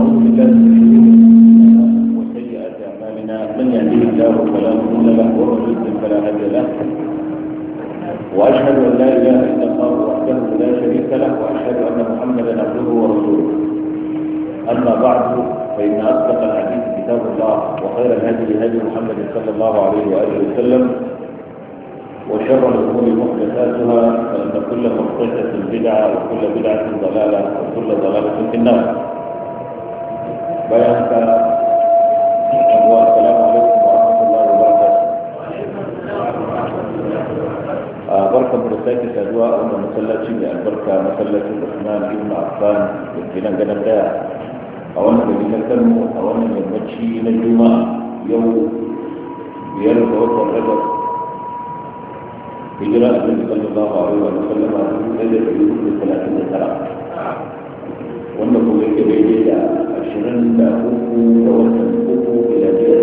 ونعوذ بالله من شرور انفسنا وسيئات اعمالنا من يهده الله فلا مضل له ومن يضلل فلا هادي له واشهد ان لا اله الا الله وحده لا شريك له واشهد ان محمدا عبده ورسوله اما بعد فان اصدق الحديث كتاب الله وخير الهدي هدي محمد صلى الله عليه واله وسلم وشر الأمور محدثاتها فإن كل محدثة بدعة وكل بدعة ضلالة وكل ضلالة في النار. بيانك والسلام عليكم ورحمة الله وبركاته. بركة برسائك سادواء أن مسلاتي البركة مسلاتي الرحمن ابن عفان يمكن أن نبدأ أولا بذكرنا أولا يمشي نجوما يوم بيرد وطن رجل hijira annabi sallallahu alaihi wa sallam a 1439 wanda kuma yake daidai da 23 ga watan uku miladiya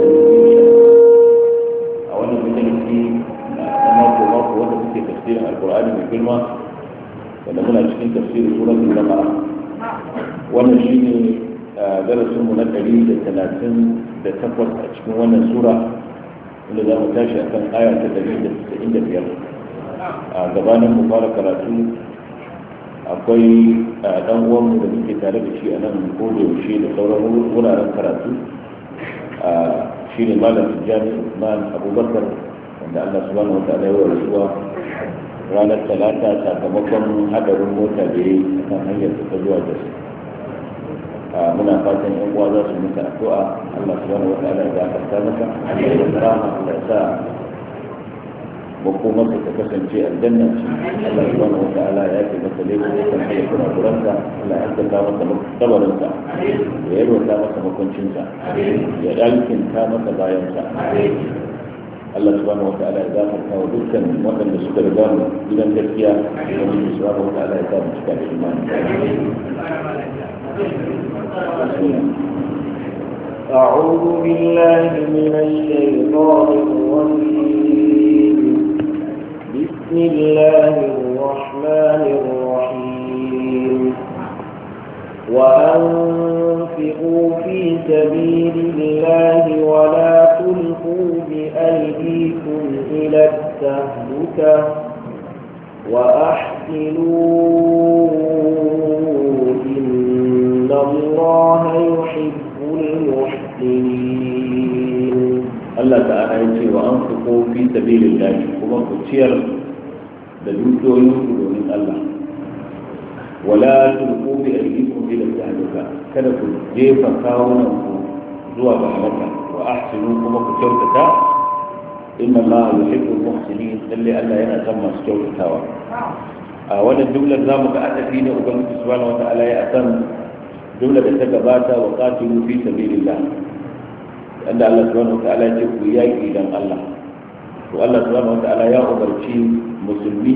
a wannan majalisi na mako wanda muke tafsirin alkur'ani mai girma wanda muna cikin tafsirin suratul baqara wannan shine darasin mu na 138 a cikin wannan sura wanda za mu tashi akan aya ta 195 a gabanin mu fara karatu akwai dan uwanmu da muke tare da shi a nan kodayaushe da sauran wuraren karatu shi ne malam Tijjani Usman Abubakar wanda Allah subhanahu wa ta'ala ya rasuwa ranar talata sakamakon hadarin mota da ya yi kan hanyar ta zuwa da su muna fatan yan uwa za su mutu addu'a Allah subhanahu wa ta'ala ya gafarta maka Allah ya rahama Allah ya sa makomarsa ta kasance aljanna Allah subhanahu wa ta'ala ya ce masa laifin kan hanyar kurakuransa Allah ya haddaka masa kabarinsa ya yalwata masa makoncinsa ya dalkinta masa bayansa Allah subhanahu wa ta'ala ya gafarta wa dukkan waɗanda suka riga mu gidan gaskiya wani subhanahu wa ta'ala ya sa mu cika da imani أعوذ بالله من الشيطان الرجيم بسم الله الرحمن الرحيم وأنفقوا في سبيل الله ولا تلقوا بأيديكم إلى التهلكة وأحسنوا إن الله يحب المحسنين. الله تعالى يقول وأنفقوا في سبيل الله وما كتير دلوكم من الله ولا تلقوا بأيديكم إلى التهلكة كذا كيف كاونكم زوا بحلكة وأحسنوا كما كتير إن الله يحب المحسنين اللي ألا ينسمى سجوة التاوى وانا الجملة زامك أتفين وقال سبحانه وتعالى يأتم جملة تكباتا وقاتلوا في سبيل الله أن الله سبحانه وتعالى يقول إياك إذن الله والله سبحانه وتعالى يا أمرتي مسلمي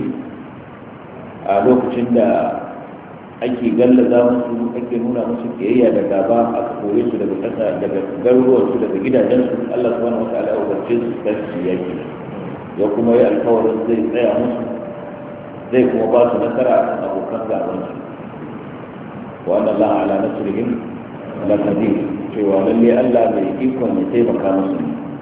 a lokacin da ake gallaza musu ake nuna musu kiyayya da gaba aka kore su daga ƙasa daga garuruwansu daga gidajensu Allah subhanahu wataala ya umarce su su yaki ya kuma yi alkawarin zai tsaya musu zai kuma ba su nasara a kan abokan gabansu wa anna Allah ala nasrihim la qadir cewa lalle Allah mai ikon ya taimaka musu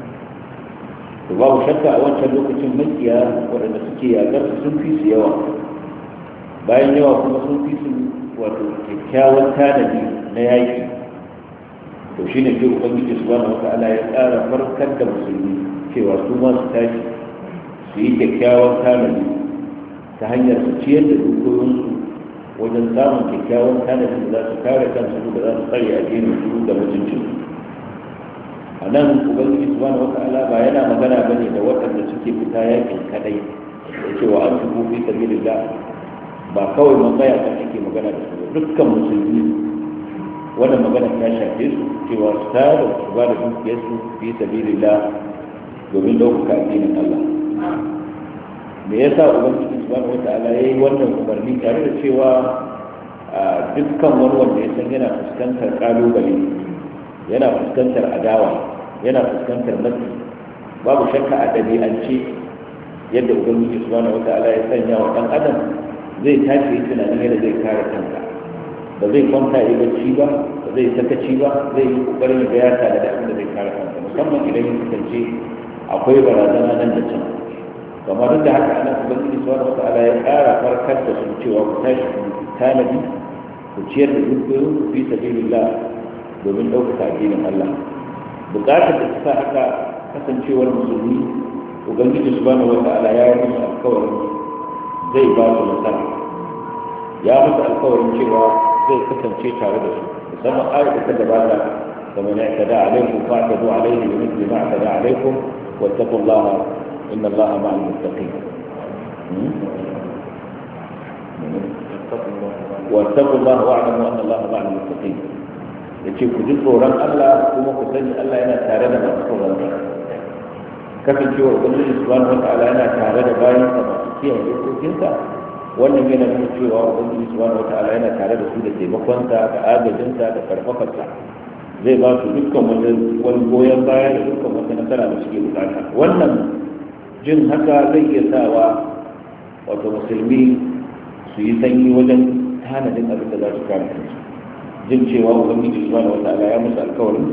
to babu shakka a wancan lokacin makiya waɗanda suke yaƙar su sun fi su yawa bayan yawa kuma sun fi su wato kyakkyawan tanadi na yaƙi to shi ne sai ubangiji subhanahu wata'ala ya ƙara farkar da musulmi cewa su ma su tashi su yi kyakkyawan tanadi ta hanyar su ciyar da dukiyoyinsu wajen samun kyakkyawan tanadi da za su kare kansu da za su tsare addinin su da mutuncinsu a nan ubangiji subhanahu wata'ala ba yana magana bane da waɗanda suke fita yakin kadai da cewa an tuku fi sabilillah ba kawai matsaya kan ake magana da su dukkan musulmi wannan magana ta shafe su cewa su tada su ba da dukiyarsu fi sabilillah domin ɗaukaka addinin Allah me yasa ubangiji subhanahu wata'ala yayi wannan umarni tare da cewa dukkan wani wanda ya san yana fuskantar kalubale yana fuskantar adawa yana fuskantar matsi babu shakka a ɗabi'ance yadda ubangiji subhanahu wata'ala ya sanya wa ɗan adam zai tashi yi tunanin yadda zai kare kanka ba zai kwanta yi bacci ba ba zai sakaci ba, zai yi kokarin da ya tare da abin da zai kare kansa, musamman idan ya kasance akwai barazana nan da can. kamar duk da haka ana ubangiji subhanahu wata'ala ya ƙara farkar da su cewa ku tashi ku tanadi ku ciyar da dukiyoyin ku fi sabilillah domin ɗaukaka addinin Allah. buƙatar da ta sa haka kasancewar musulmi ubangiji subhanahu wata'ala ya yi musu alkawarin zai ba su nasara, ya musu alkawarin cewa zai kasance tare da su, musamman ayat da ta gabata kamar ya tada alaikum fa'tadu alaihi bi mithli ma tada alaikum wattaqullaha inna allaha ma'al muttaqin. wattaqullaha wa'lamu anna allaha ma'al muttaqin. yace ku ji tsoron Allah kuma ku sani Allah yana tare da masu tsoron sa. kasancewar ubangiji subhanahu wata'ala yana tare da bayan sa masu kiyaye dokokinsa, wannan yana nuna cewa ubangiji subhanahu wata'ala yana tare da su da taimakonsa da agajinsa da karfafarsa, zai ba su dukkan wani goyon baya da dukkan wata nasara da suke bukata. wannan jin haka zai iya sawa wato musulmi su yi sanyi wajen tanadin abin da za su kare kansu, jin cewa ubangiji subhanahu wata'ala ya musu alkawarin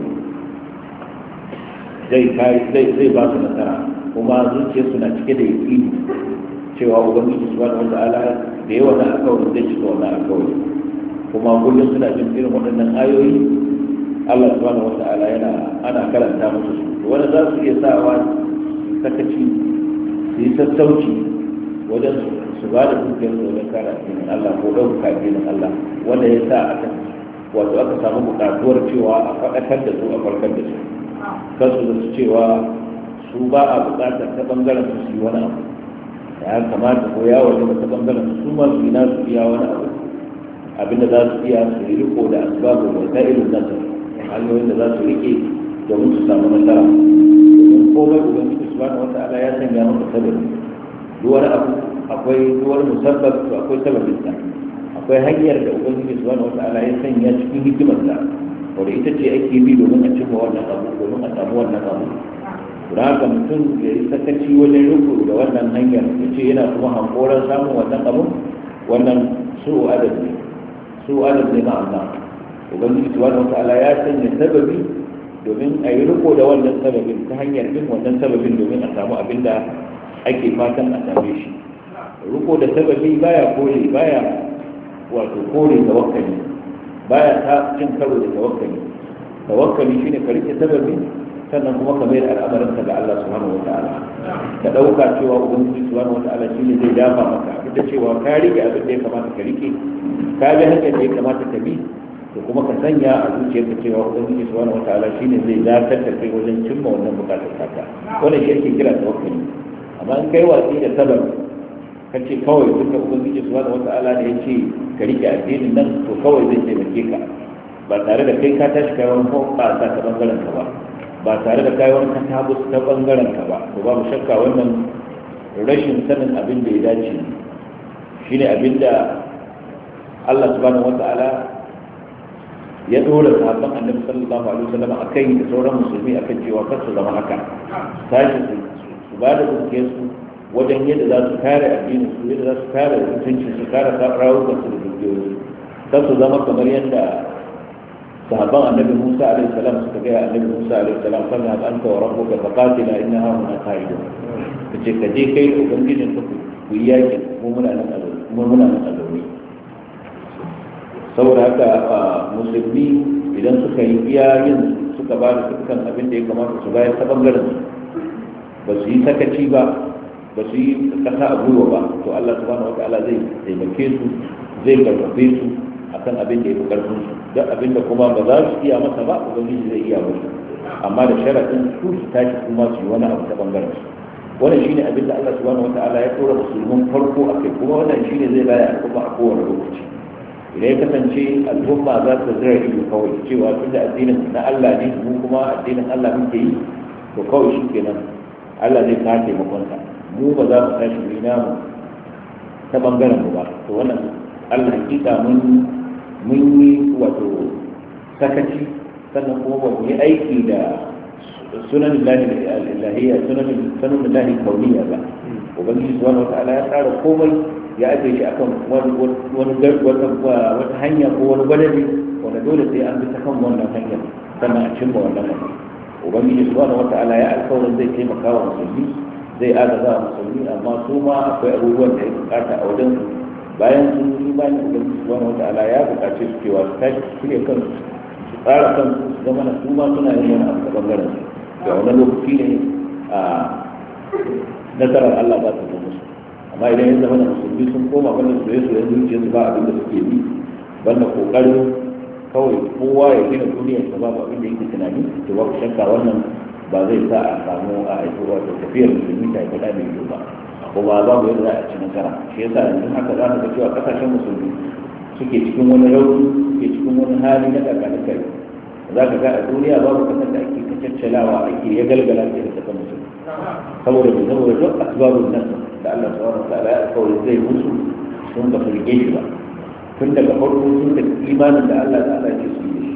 zai ba su nasara, kuma zuciyarsu na cike da yaƙini cewa ubangiji subhanahu wata'ala da yawa na alkawarin zai cika wannan alkawari. kuma kullum suna jin irin waɗannan ayoyi Allah subhanahu wata'ala ana karanta musu su, wanda za su iya sawa su sakaci su yi sassauci wajen su ba da dukiyarsu wajen kare addinin Allah ko ɗaukaka addinin Allah, wanda ya sa aka samu buƙatuwar cewa a faɗakar da su a farkar da su, kasu da su cewa su ba a buƙatar ta ɓangaren su yi wani abu, ya kamata ko ya waje ta ɓangaren su ma su yi nasu iya wani abu, abinda za su iya su yi riko da asbabu da ta irin nasu hanyoyin da za su rike domin su samu nasara. domin komai ubangiji subhanahu wata'ala ya sanya masa sababi, duk wani abu akwai duk wani musabbab to akwai sababinsa, akwai hanyar da ubangiji subhanahu wata'ala ya sanya cikin hikimarsa wadda ita ce ake bi domin a cimma wannan abu, domin a samu wannan abu. don haka mutum ya yi sakaci wajen riko da wannan hanyar ya ce yana kuma hankoran samun wannan abu, wannan su adab ne ma Allah. ubangiji subhanahu wata'ala ya sanya sababi domin a yi riko da wannan sababin ta hanyar bin wannan sababin domin a samu abin da ake fatan a same shi. riko da sababi baya kore tawakkali, baya ta cin karo da tawakkali shine ka rike sababi sannan kuma ka mai da al'amarinka ga Allah subhanahu wata'ala, ka dauka cewa ubangiji subhanahu wata'ala shine zai dafa maka, duk da cewa ka rike abin da ya kamata ka rike, ka bi hanyar da ya kamata ka bi, to kuma ka sanya a zuciyarka cewa ubangiji subhanahu wata'ala shine zai dakatar da kai wajen cimma wannan bukatar taka. wannan shi ake kira tawakkali. amma in kai watsi da sababi ka ce kawai duka ubangiji subhanahu wata'ala da ya ce ka rike addinin nan to kawai zai taimake ka, ba tare da kai ka tashi kai wani hoɓɓasa ta bangaren ka ba tare da kai wani katabus ta bangaren ka ba, to babu shakka wannan rashin sanin abin da ya dace shine abin da Allah subhanahu wata'ala ya dora sahabban annabi sallallahu alaihi wasallam akai da sauran musulmi akan cewa kar su zama haka, tashi su ba da dukiyarsu wajen yadda za su kare addinin su, yadda za su kare mutuncin su, kare rawukan su da dukiyoyi. kar su zama kamar yadda sahabban annabi Musa alaihi salam suka ga annabi Musa alaihi salam kana anta wa rabbuka faqatila innaha huna qa'idun, kace ka je kai da ubangijin ka ku yi yaki mu muna nan a zaune. saboda haka musulmi idan suka yi iyayen suka ba da dukkan abin da ya kamata su bayar ta bangaren ba su yi sakaci ba su yi kasa a gwiwa ba, to Allah subhanahu wata'ala zai taimake su, zai karfafe su akan abin da ya fi karfin su. duk abin da kuma ba za su iya masa ba ubangiji zai iya musu, amma da sharaɗin su tashi kuma su yi wani abu ta bangaren su. wannan shine abin da Allah subhanahu wata'ala ya tura musulmin farko a kai, kuma wannan shine zai baya al'umma a kowane lokaci. idan ya kasance al'umma za ta zira ido kawai cewa tun da addinin na Allah ne mu kuma addinin Allah muke yi, to kawai shi kenan Allah zai kawo taimakonsa, mu ba za mu tashi mu namu ta bangaren mu ba. to wannan Allah hakika mun yi wato sakaci, sannan kuma ba mu yi aiki da sunan lahiyya sunan lahi kauniya ba. ubangiji subhanahu wata'ala ya tsara komai ya ajiye shi akan wata hanya ko wani gwadabi wanda dole sai an bi ta kan wannan hanyar sannan a cimma wannan hanyar. ubangiji subhanahu wata'ala ya alkawarin zai taimaka wa musulmi, zai agaza wa musulmi, amma su ma akwai abubuwan da ya bukata a wajen su bayan sun yi imani ubangiji subhanahu wata'ala ya bukace su cewa su tashi su shirya kansu su tsara kansu su zama na su ma suna yin wani abu ta bangaren su da wani lokaci ne a nasarar Allah za ta zo musu. amma idan ya zama na musulmi sun koma wannan soyayya zuciyarsu ba abin da suke bi banda kokarin kawai kowa ya gina duniyar sa babu abin da yake tunani to babu shakka wannan ba zai sa a samu a aiki wato tafiyar musulmi ta yi faɗa mai yiwu ba kuma babu yadda za a ci nasara. shi yasa yanzu haka za ka ga cewa kasashen musulmi suke cikin wani rauni, suke cikin wani hali na ƙarƙarin kai. za ka ga a duniya babu kasar da ake kacaccalawa ake ya galgala ke da kasar musulmi saboda mai zama duk asbabun nan da Allah subhanahu wa ta'ala ya alƙawari zai musu sun ba su rike shi ba tun daga farko sun da imanin da Allah ta ala ke su yi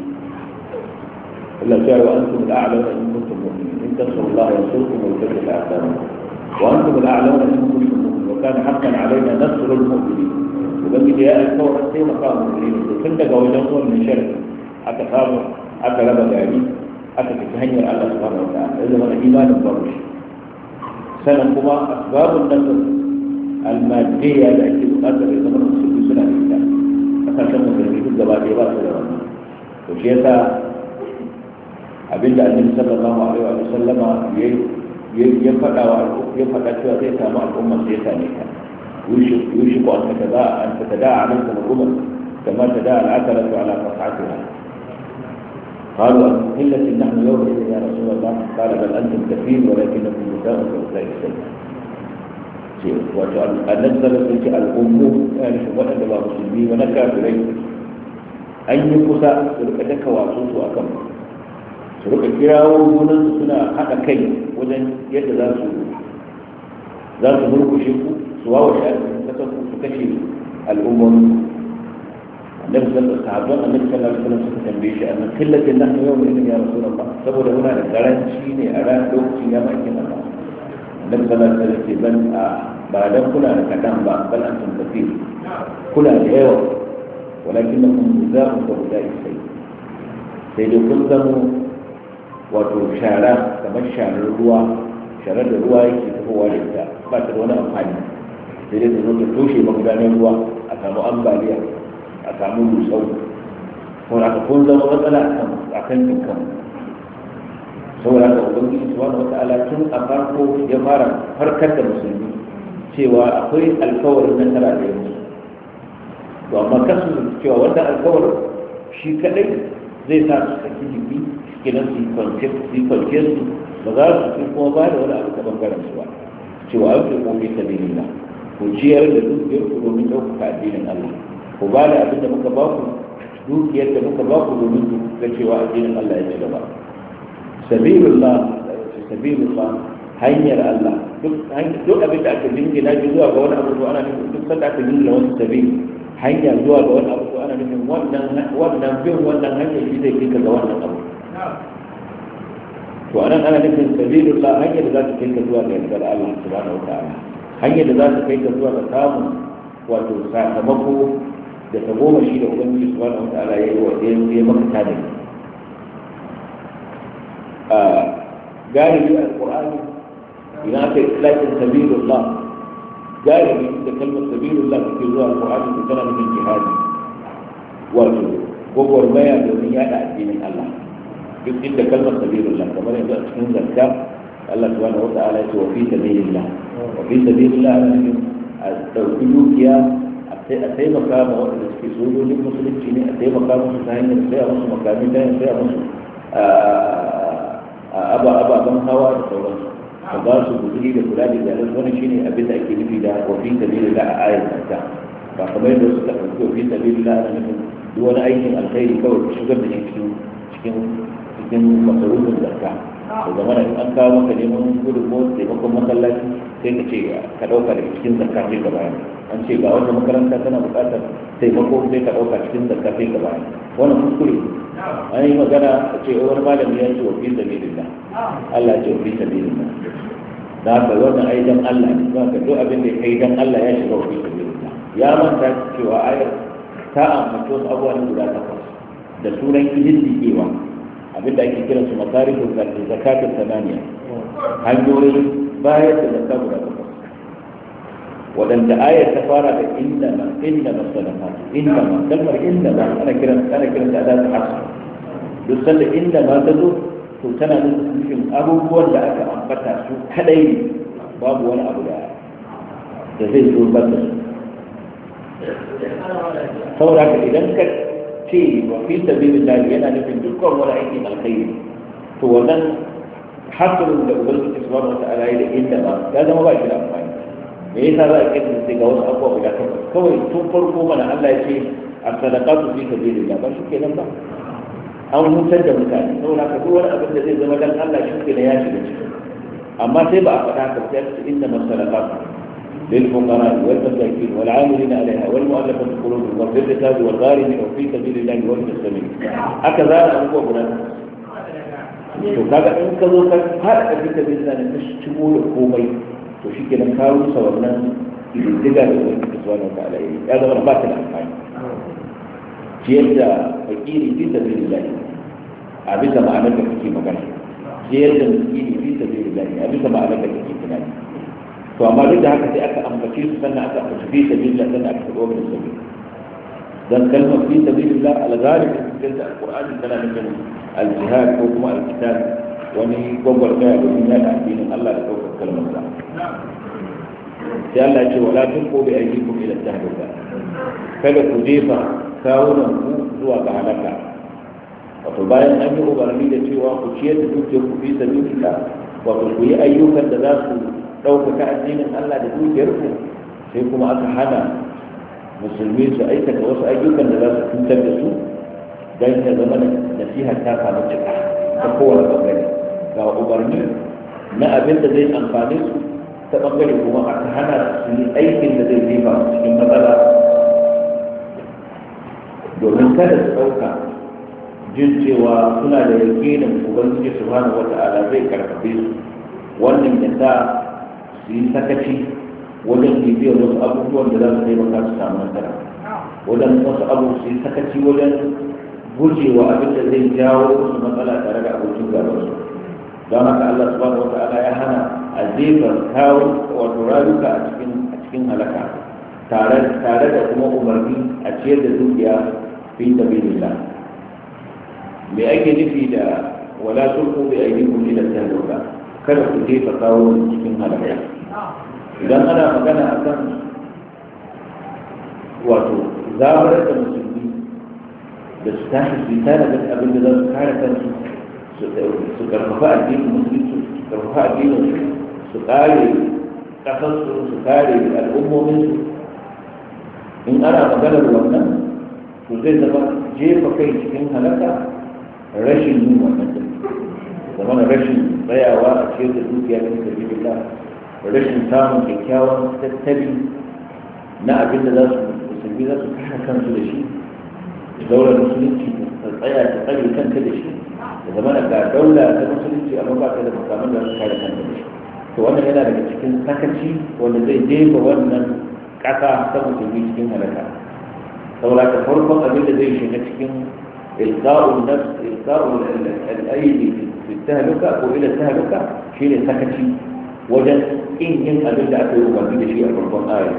Allah ya wa antum al-a'launa in kuntum mu'minin in tansuru Allah yansurkum wa yuthabbit aqdamakum wa antum al-a'launa in kuntum mu'minin wa kana haqqan alaina nasrul mu'minin ubangiji ya alƙawarin taimaka wa mu'minin tun daga wajen wannan sharri aka samu aka raba gari aka tafi hanyar Allah subhanahu wa ta'ala ya zama imanin babu shi sannan kuma asbabun nasr al-madiyya da ake buƙatar ya zama musulmi suna da ita kasashen musulmi duk gaba ɗaya ba su da wannan. to shi yasa abinda annabi sallallahu alaihi wa sallama ya faɗa cewa zai samu al'umma sai ya same ta yushiku an tatada alaikum al-umam kama tada al-akalatu ala qas'atiha قالوا قلة نحن يومئذ يا رسول الله قال بل أنتم كثير ولكنكم نساء كنساء السيد النزل في الأم يعني شبهة الله مسلمين ونكا بليل أن يقصى سلوك دك واسوس وأكم سلوك كراو ونن سنة حقا كي وزن يتذاسو ذات ملك شيكو سواء شأن تكفو تكشي الأمم النبي صلى الله عليه وسلم تنبيه أن قلة نحن يومئذ يا رسول الله سبب هنا الغرانشيني أراد لوكسي يا مأكين الله النبي صلى الله عليه وسلم بل بعد كنا نكتام بل أنتم كثير كنا لأيوة ولكنكم جزاء كغزاء السيد سيد كنتم وتشارع تمشى الروا شرد الروا يكتبه والدها فاترونا أمحاني سيد تنوتوشي مقدان الروا أتامو أمباليا a samu rusau kuma aka kun zama matsala a kan dukkan saboda haka ubangiji subhanahu wata'ala tun a farko ya fara farkar da musulmi cewa akwai alkawarin nasara da ya musu to amma kasu cewa wannan alkawarin shi kadai zai sa su saki jiki kenan su yi kwance su ba za su fi kuma ba da wani abu ta bangaren su ba cewa an fi kofi sabilillah ku ciyar da dukiyar ku domin ɗaukaka addinin Allah ku ba da abin da muka ba ku dukiyar da muka ba ku domin ku ga cewa addinin Allah ya ci gaba sabilullah hanyar Allah duk abin da aka jingina shi zuwa ga wani abu to ana nufin duk sanda aka jingina wani sabil hanya zuwa ga wani abu to ana nufin wannan bin wannan hanyar shi zai kai ga wannan abu to anan ana nufin sabilullah hanyar da za ta kai ka zuwa ga yardar Allah subhanahu wa ta'ala hanyar da za ta kai ka zuwa ga samun wato sakamako da ta goma shi da ubangiji subhanahu wa ta'ala ya yi wa ya maka tada a galibi alqur'ani idan aka itlaqin sabilullah galibi da kalmar sabilullah take zuwa alqur'ani to tana nufin jihadi wato gwagwarmaya domin yada addinin Allah duk inda kalmar sabilullah kamar yanzu a cikin zakka Allah subhanahu wa ta'ala ya ce wa fi sabilillah ana nufin a ɗauki dukiya a taimaka ma waɗanda suke sojojin musulunci ne a taimaka musu ta hanyar saya musu makami ta hanyar saya musu ababen hawa da sauransu ka ba su guzuri da kula da iyalan wani shine abin da ake nufi da wafi sabilillah a ayat zakka ba kamar yadda suka ɗauki wafi sabilillah ana nufin duk wani aikin alkhairi kawai ka shigar da shi cikin masarufin zakka da zama da an kawo maka neman gudunmu taimakon masallaci sai ka ce ka ɗauka daga cikin zakka sai ka bayar an ce ga wata makaranta tana buƙatar taimako sai ka ɗauka cikin zakka sai ka bayar wannan kuskure an yi magana a ce wani malami ya ce wa fi sabilillah Allah ce wa fi sabilillah da haka wannan ai dan Allah ne za ka duk abin da ya kai dan Allah ya shiga wa fi sabilillah ya manta cewa ayar ta ambaci wasu abubuwa na guda takwas da sunan ididdigewa abinda ake kiran su masarifin zakatun samaniya hanyoyin bayar da zakka guda takwas waɗanda ayar ta fara da inda masalafatu kalmar inda ana kiran ta adatu hasr duk sanda inda ma ta zo to tana nufin abubuwan da aka ambata su kadai babu wani abu da zai zo ban da su saboda ka idan ka ce wa fi sabilillah yana nufin dukkan wani aikin alkhairi to wannan hasirin da ubangiji subhanahu wa ta'ala ya da inda ba ya zama ba shi da amfani me yasa za a kirkin sai ga wasu abubuwa guda takwas kawai tun farko mana Allah ya ce as-sadaqatu fi sabilillah ba shi kenan ba an hutar da mutane saboda ka duk wani abin da zai zama dan Allah shi kenan ya shiga ciki amma sai ba a faɗa ka sai ce inna masalaqatu للفقراء والمساكين والعاملين عليها والمؤلفة قلوبهم وفي الركاب والغارمين وفي سبيل الله وابن السبيل هكذا أبوه بنات to kaga in ka zo ka haɗa fi sabilillah ne ka shigo da komai to shi kenan ka rusa wannan ididdiga da wani subhanahu wa ta'ala ya zama ba ta da amfani ciyar da fakiri fi sabilillah a bisa ma'anar da kake magana ciyar da miskini fi sabilillah a bisa ma'anar da kake tunani to amma duk da haka sai aka ambace su sannan aka ambace fi sabilillah sannan aka faɗo min sabil dan kalmar fi sabilillah al-ghalib cikin al-Qur'ani tana nufin al-jihad ko kuma al-qital wani gwagwarmaya domin yaɗa addinin Allah da ɗaukar kalmar sa sai Allah ya ce wala tulqu bi aydikum ila tahluka kada ku jefa kawunan ku zuwa ga halaka wato bayan an yi umarni da cewa ku ciyar da dukiyar ku fi sabilillah wato ku yi ayyukan da za su ɗaukaka addinin Allah da dukiyarku sai kuma aka hana musulmi su aikata wasu ayyukan da za su cutar da su don ya zama nasihar ta samu cika ta kowane bangare ga umarni na abin da zai amfane su ta bangare kuma aka hana su yi aikin da zai jefa cikin matsala domin kada su ɗauka jin cewa suna da yakinin ubangiji subhanahu wata'ala zai karfafe su wannan ya sa su yi sakaci wajen bibiyar wasu abubuwan da za su taimaka su samu nasara wajen wasu abu su yi sakaci wajen gujewa abin da zai jawo musu matsala tare da abokin gabar su don haka Allah subhanahu wa ta'ala ya hana a jefa kawo wato rayuka a cikin halaka tare da kuma umarni a ciyar da dukiya fi sabilillah me ake nufi da wala tulqu bi aydikum ila tahluka kada ku jefa kawo cikin halaka idan ana magana a kan wato zabarar da musulmi da su tashi su yi tare da abin da za su kare kansu su karfafa addinin musulmi su karfafa addinin su kare kasarsu su kare al'ummominsu in ana maganar wannan to zai zama jefa kai cikin halaka rashin yin wannan zama rashin tsayawa a cikin da dukiya da sabilillah rashin samun kyakkyawan tattali na abin da za su musulmi za su kare kansu da shi daular musulunci ta tsaya ta tsare kanta da shi da zama ga daula ta musulunci amma ba ta da makaman da su kare kanta da shi to wannan yana daga cikin sakaci wanda zai jefa wannan ƙasa ta musulmi cikin halaka saboda ta farkon abin da zai shiga cikin ilqa'ul nafs ilqa'ul al-aidi fi tahluka ko ila tahluka shine sakaci wajen yin abin da aka yi umarni da shi a farkon ayar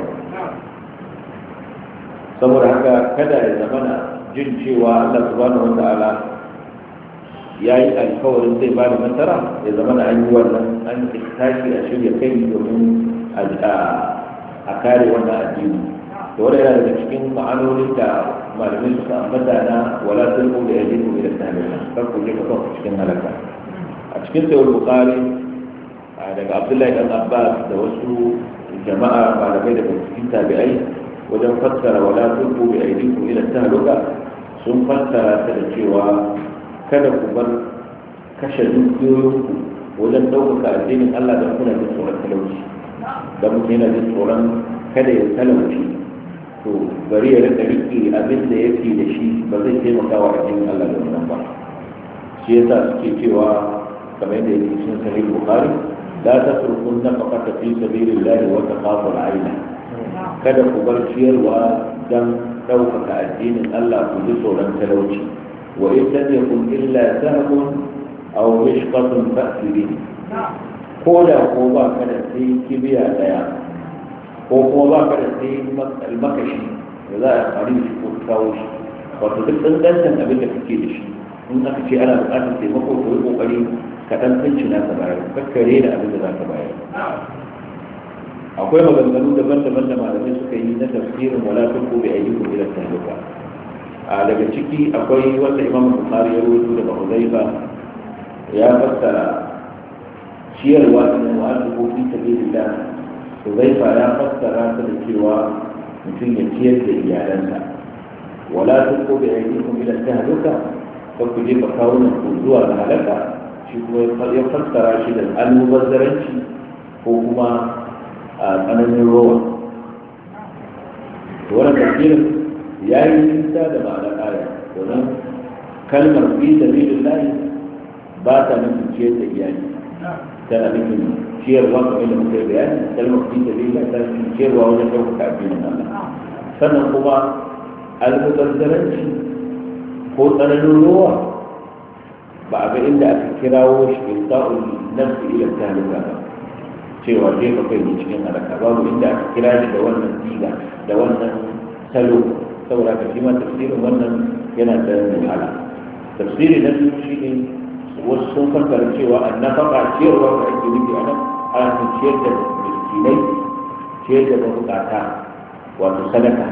saboda haka kada ya zamana jin cewa Allah subhanahu wa ta'ala ya yi alkawarin zai ba da nasara ya zamana an yi wannan an tashi a shirya kai domin a kare wannan addini da wanda yana daga cikin ma'anonin da malamai suka ambata na wala tulqu bi aydikum ila tahlika kar ku jefa kanku cikin halaka a cikin sahih bukhari daga abdullahi dan abbas da wasu jama'a malamai daga cikin tabi'ai wajen fassara wala tulqu bi aydikum ila tahluka sun fassara ta da cewa kada ku bar kashe dukiyoyinku wajen ɗaukaka addinin Allah da kuna jin tsoron talauci da mutum yana jin tsoron kada ya talauci to bari ya rika riƙe abin da yake da shi ba zai taimaka wa addinin Allah da wannan ba shi yasa suke cewa kamar yadda yake cikin sahih bukhari لا تتركوا النفقة في سبيل الله وتخافوا العين kada ku bar ciyarwa dan ɗaukaka addinin Allah ku ji tsoron talauci wa in lam yakun illa sahmun aw mishqatun fa'ti bihi ko da ko ba ka da sai kibiya daya ko kuma ba ka da sai almakashi da za a fari da shi ko kawo shi wato duk dangantan abin da kake da shi in aka ce ana buƙatar taimako to yi kokari ka dan tsinci na ka bayar kakkare da abin da za ka bayar akwai maganganu daban-daban da malamai suka yi na tafsirin wala tulqu bi aydikum ila tahluka a daga ciki akwai wanda Imam Bukhari ya rawaito daga Hudayfa ya fassara ciyarwa da wa'azu fi sabilillah Hudayfa ya fassara ta da cewa mutum ya ciyar da iyalansa wala tulqu bi aydikum ila tahluka ko ku je kawunan ku zuwa ga halaka shi kuma ya fassara shi da almubazzaranci ko kuma a tsananin rowa wannan tafsirin ya yi nisa da ma'anar aya domin kalmar fi sabilillah ba ta nufin ciyar da iyali tana nufin ciyarwa kamar da muka yi bayani kalmar fi sabilillah ta nufin ciyarwa wajen ɗaukaka addinin Allah sannan kuma almubazzaranci ko tsananin rowa ba a ga inda aka kirawo shi ilsa'ul nafsi ila tahlika ba cewa zai ka kai cikin halaka babu inda aka kira shi da wannan siga da wannan salo saboda ka shi ma tafsirin wannan yana da wahala tafsiri na biyu shi ne wasu sun fassara cewa annafaka ciyarwa da ake nufi a nan ana ciyar da miskinai ciyar da mabukata wato sadaka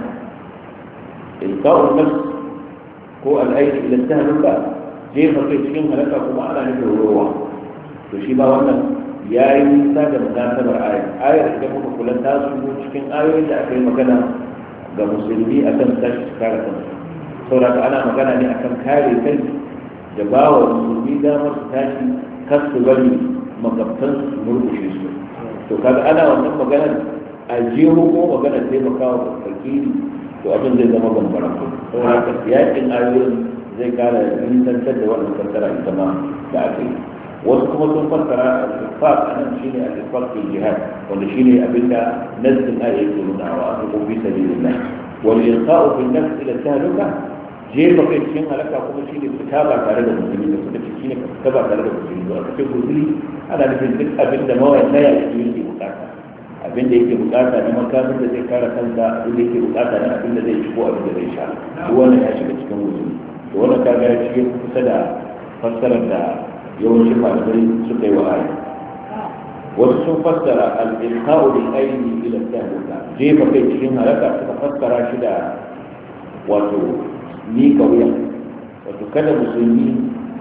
ilka'ul nafs ko al'aiki ila tahluka jefa kai cikin halaka kuma ana nufin rowa to shi ma wannan ya yi nisa da munasabar ayar idan muka kula ta su cikin ayoyin da aka yi magana ga musulmi a kan tashi su kare kansu saboda ana magana ne akan kare kai da ba wa musulmi damar su tashi kar su bari magabtan su murkushe su to kaga ana wannan maganar a jeho ko maganar taimakawa fakiri to abin zai zama bambara ko saboda haka yakin ayoyin zai kara nisantar da wannan fassara ita ma da aka yi wasu kuma sun fassara al-infaq anan shine al-infaq fi jihad wanda shine abinda nazzin ayat yake nunawa a cikin fi sabilillah wal infaq fi nafs ila tahluka jefa kai cikin halaka kuma shine fita ba tare da musulmi da suka ce shine fita ba tare da musulmi ba aka ce musulmi ana nufin duk abinda mawaya yake bukata abinda yake bukata na makamin da zai kare kansa abinda yake bukata na abinda zai shigo abinda zai sha duk wannan ya shiga cikin musulmi to wannan kaga ya ce kusa da fassarar da yawancin malamai suka yi wa aya wasu sun fassara al-ilqa'u bil aydi ila tahluka jefa kai cikin halaka suka fassara shi da wato ni kauya wato kada musulmi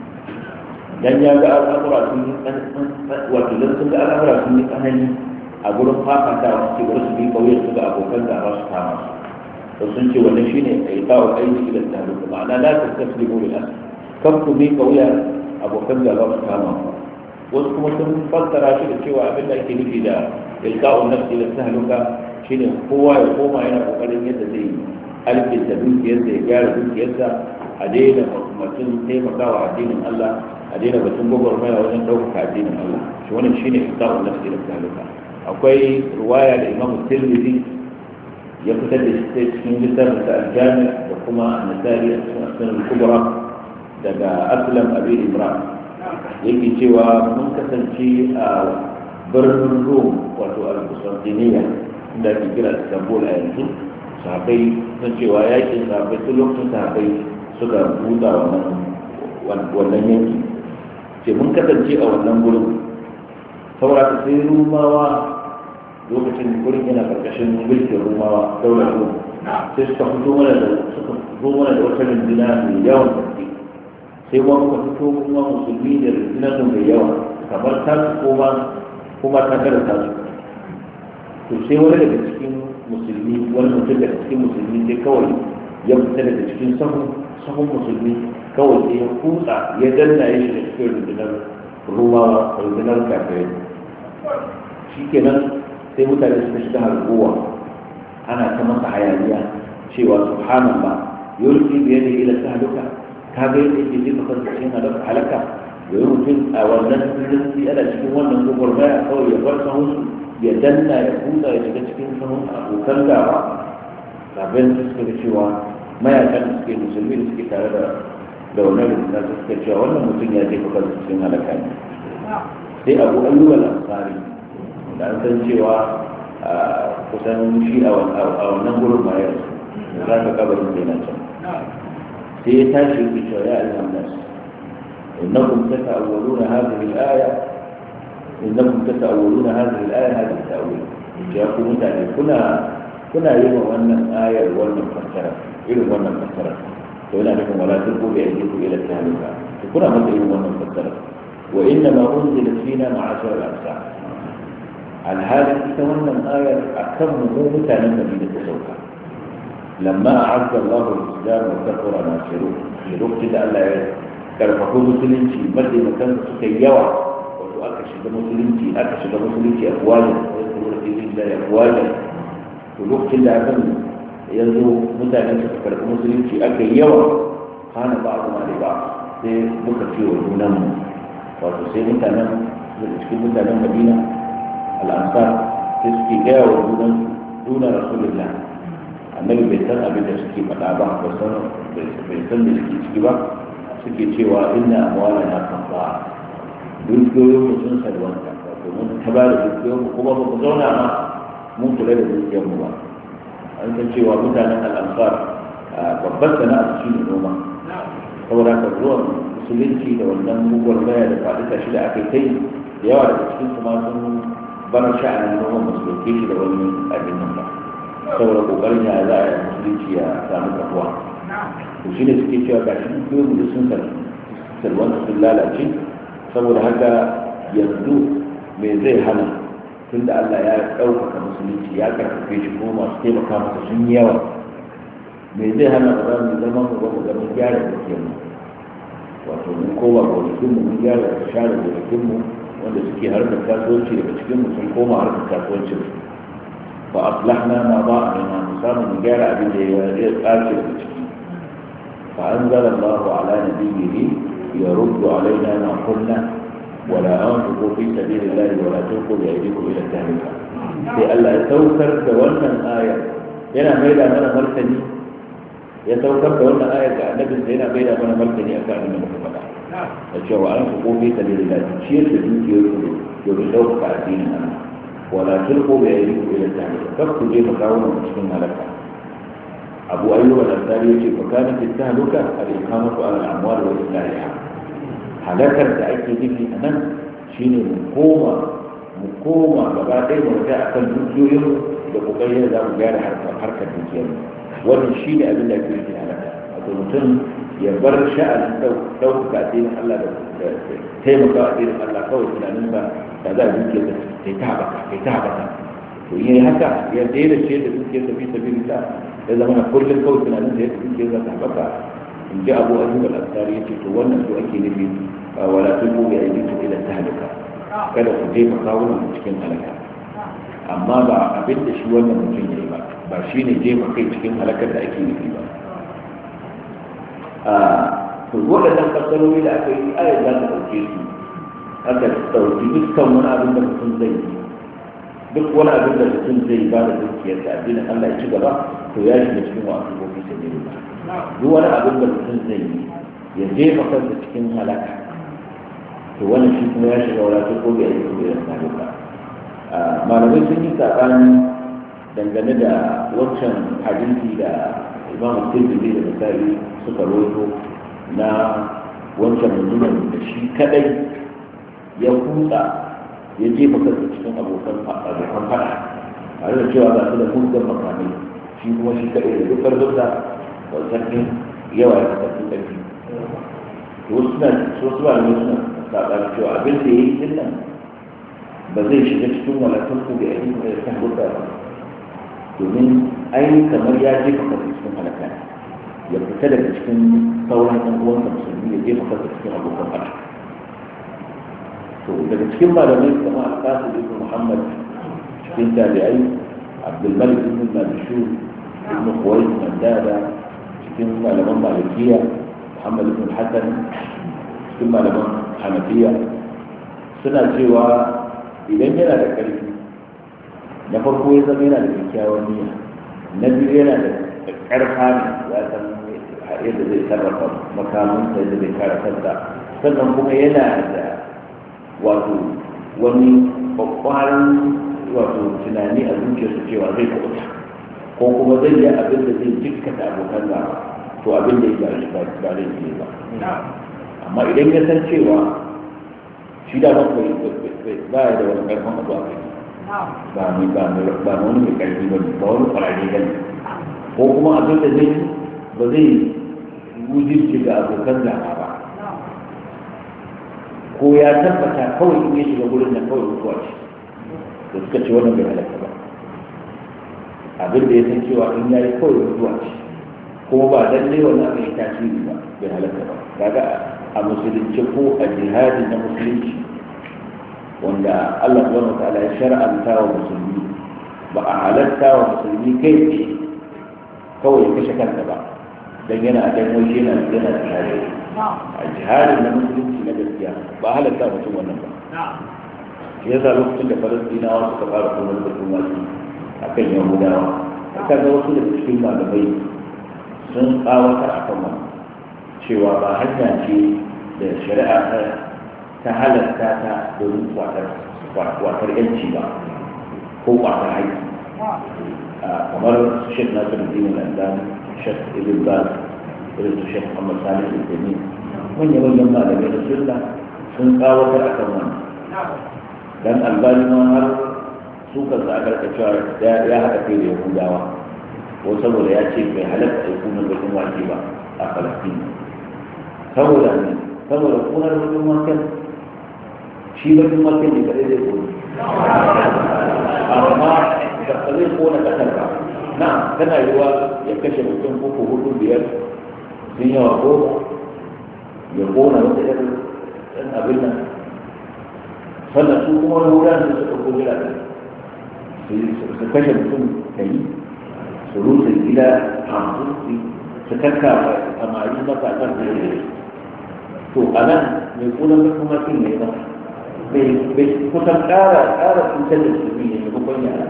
dan ya ga al'amura sun yi wato dan sun ga al'amura sun yi tsanani a gurin fafatawa su ce bari su bi kauye su ga abokan da ba su kama su to sun ce wannan shine ilqa'u aydi ila tahluka ma'ana la taslimu lil asr kam ku bi kauya abokan da za su kama wasu kuma sun fassara shi da cewa abin da ake nufi da ilka'un nafsi da tahluka shine kowa ya koma yana kokarin yadda zai alkinta dukiyarsa ya gyara dukiyarsa a daina mutum taimakawa addinin Allah a daina batun gwagwarmaya wajen ɗaukaka addinin Allah shi wannan shine ilka'un nafsi da tahluka akwai ruwaya da Imam Tirmidhi ya fitar da shi cikin littafin sa al-Jami' da kuma an-Nasa'i a cikin Sunan al-Kubra daga Aslam Abi Imran yake cewa mun kasance a birnin Rom wato al-Qustantiniya inda ake kira Istanbul a yanzu sahabbai sun cewa yakin sahabbai tun lokacin sahabbai suka buɗa wannan yanki ce mun kasance a wannan gurin saboda sai Rumawa lokacin gurin yana karkashin mulkin Rumawa daular Rom sai suka fito mana da wata runduna mai yawan gaske sai wani ka fito kuma musulmi da rundunar mai yawa kamar ta kuma ta karanta su to sai wani daga cikin musulmi wani mutum daga cikin musulmi sai kawai ya fita daga cikin sahun musulmi kawai sai ya kutsa ya danna ya shiga cikin rundunar rumawa rundunar kafirai shi kenan sai mutane suka shiga harkowa ana ta masa hayaniya cewa subhanallah yulki bi yadihi ila tahluka ka ga yadda yake jefa kansa cikin halaka domin mutum a wannan rinsi ana cikin wannan gwagwarmaya kawai ya bar sahunsu ya danna ya kusa ya shiga cikin sahun abokan gaba kafin su suka cewa mayakan da suke musulmi da suke tare da wannan rundunar su suka cewa wannan mutum ya jefa kansa cikin halaka ne. Sai Abu Ayyub al-Ansari da an san cewa kusan shi a wannan gurin bayar da za ka kabarin da yana can sai ya tashi yake cewa ya ayyuhan nas innakum tata'awwaluna hadhihi al-aya innakum tata'awwaluna hadhihi al-aya hadha at-ta'wil ya ku mutane kuna yi wa wannan ayar wannan fassara irin wannan fassara to yana nufin wala tulqu bi aydikum ila at-tahluka to kuna mata irin wannan fassara wa inna ma unzilat fina ma'ashara al-amsal alhalin ita wannan ayar akan mu mutanen Madina ta sauka lamma a'azza Allah al-islam wa kathara nasiruhu lokacin da Allah ya karfafa musulunci madaimakan suka yawa wato aka shiga musulunci a kuwajen da ya kuwajen to lokacin da aka yanzu mutane suka karɓi musulunci aka yi yawa hana ba a zama da ba sai muka ce wa junanmu wato sai cikin mutanen Madina al'ansar sai suke gaya wa duna rasulullah annabi bai san abin da suke faɗa ba bai san da suke ciki ba suke cewa inna amwala na kanfa dukiyoyin mu sun salwanta wato mun taba da dukiyoyin mu kuma ba mu zauna ma mun kula da dukiyar mu ba an san cewa mutanen al'ansar babban sana'a shi ne noma saboda ka zuwa musulunci da wannan muguwar baya da faɗi tashi da aka kai da yawa daga cikin su ma sun bar sha'anin noma ba su dauke shi da wani abin nan ba saboda kokarin ya za a yi musulunci ya samu kafuwa to shi ne suke cewa ga shi dukiyoyin mu sun salwanta sun lalace saboda haka yanzu me zai hana tun da Allah ya ɗaukaka musulunci ya karfafe shi kuma masu taimaka masa sun yi yawa me zai hana ba za mu zama mu mu ga mun gyara dukiyar mu wato mun koma gonakin mu mun gyara share gonakin mu wanda suke harkar kasuwanci daga cikin mu sun koma harkar kasuwancin su fa aslahna ma ba'a lana mu samu mu gyara abin da ya tsace daga ciki fa anzala Allahu ala nabiyyihi yaruddu alaina ma qulna ولا أنفقوا في سبيل الله ولا تلقوا بأيديكم إلى التهلكة sai Allah ya saukar da wannan aya yana maida mana martani ya saukar da wannan aya ga annabin da yana maida mana martani akan abin da muka faɗa da cewa an fi kofi sabilillah ciyar da dukiyoyin domin ɗaukaka addinin Allah wala tulqu bi aydikum ila tahlika kar ku je ka kawo mu cikin halaka Abu Ayyub al-Ansari yace fa kana fi tahluka al-iqamatu ala al-amwal wa islahiha halakar da ake nufi a nan shi ne mu koma gaba ɗaya mu rika akan dukiyoyin da kokarin za mu gyara harkar dukiyar wannan shi ne abin da ake nufi halaka wato mutum ya bar sha'anin ɗaukaka addinin Allah da taimaka addinin Allah kawai tunanin ba da za a dukiyar da ta haɓaka to yi haka ya daina ce da dukiyar da fi sabilillah ya zama na kullum kawai tunanin da ya dukiyar za ta haɓaka in ji Abu Ayyub al-Ansari yace to wannan su ake nufi wala tulqu bi aydikum ila tahlika kada ku jefa kawunan cikin halaka amma ba abin da shi wannan mutum yayi ba shine jefa kai cikin halakar da ake nufi ba to wadannan fasarori da aka yi ayat za ta dauke su aka dauki dukkan wani abin da mutum zai yi duk wani abin da mutum zai ba da dukiyar da addinin Allah ya ci gaba to ya shiga cikin wa'azi ko fi sabilillah duk wani abin da mutum zai yi ya jefa kansa cikin halaka to wani shi kuma ya shiga wadatar ko bai yi kuma yana halaka malamai sun yi saɓani dangane da wancan hadisi da Imam Tirmidhi da Nasa'i suka rawaito na wancan mutumin da shi kadai ya kutsa ya jefa kansa cikin abokan fada tare da cewa ba su da hujjar makamai shi kuma shi kadai da duk karfinsa sarkin yawa ya kasance ƙarfi to wasu ba da suna saɓa cewa abin da ya yi din nan ba zai shiga cikin walatun ku da ya yi da ya buka ba domin ai kamar ya jefa kansa cikin halaka ya fita daga cikin sauran ɗan uwansa musulmi ya jefa kansa cikin abokan fada to daga cikin malamai kamar al-Qasim ibn Muhammad cikin tabi'ai Abdul Malik ibn Mabshur ibn Khuwaylid Mandada cikin malaman Malikiya Muhammad ibn Hassan cikin malaman Hanafiya suna cewa idan yana da ƙarfi na farko ya zama yana da kyakkyawan niyya, na biyu yana da ƙarfa ne ya san yadda zai sarrafa makamansa yadda zai kare kansa, sannan kuma yana da wato wani kwakwaran wato tunani a zuciyarsa cewa zai kuɓuta ko kuma zai yi abin da zai jikkata abokan gaba, to abin da ya ba zai yi ba. Amma idan ya san cewa shi da ba ya da wani ƙarfin abu a kai, ba wani mai ƙarfi ba ne, ba wani ƙwararre ba ne, ko kuma abin da zai ba zai wujirce ga abokan gaba ba, ko ya tabbata kawai in ya shiga gurin nan kawai mutuwa ce, da suka ce wannan bai halatta ba. Abin da ya san cewa in ya yi kawai mutuwa ce, kuma ba lalle wannan abin ya tasiri ba, bai halatta ba. Kaga a musulunci ko a jihadi na musulunci wanda Allah subhanahu wa ta'ala ya shar'anta wa musulmi, ba a halatta wa musulmi kai tsaye kawai ya kashe kansa ba dan yana a dan wai yana tare a jihadin na musulunci na gaskiya ba halatta mutum wannan ba. Shi yasa lokacin da Falastinawa suka fara kuma da tumaki akan Yahudawa, aka ga wasu da cikin malamai sun tsawatar akan wannan cewa ba hanya ce da shari'a ta halatta ta domin kwatar yanci ba ko kwatar haiti, kamar Sheikh Nasiruddin Al-Albani, Sheikh Ibn Baz, irin su Sheikh Muhammad Salih Al-Uthaymeen, manyan malamai da sunna sun tsawatar akan wannan. Dan Albani ma har su kansa a karkashin ya haɗa kai da Yahudawa, ko saboda ya ce bai halatta a kunar bakin wake ba a Falastin. Saboda ne, saboda kunar bakin waken shi bakin waken ne kaɗai zai kone, amma ba zai kona ƙasar ba. Na tana yiwa ya kashe mutum 3, 4, 5 sun yawa ko ya kona wata ɗan abin nan, sannan su kuma wani wuran da suka ko jira su kashe mutum 100, su rusa gida 50, su kakka samari matasan da ya. To a nan mai kunan da kuma sun ne ba bai kusan ƙara cutar da su ne mai hukun yara.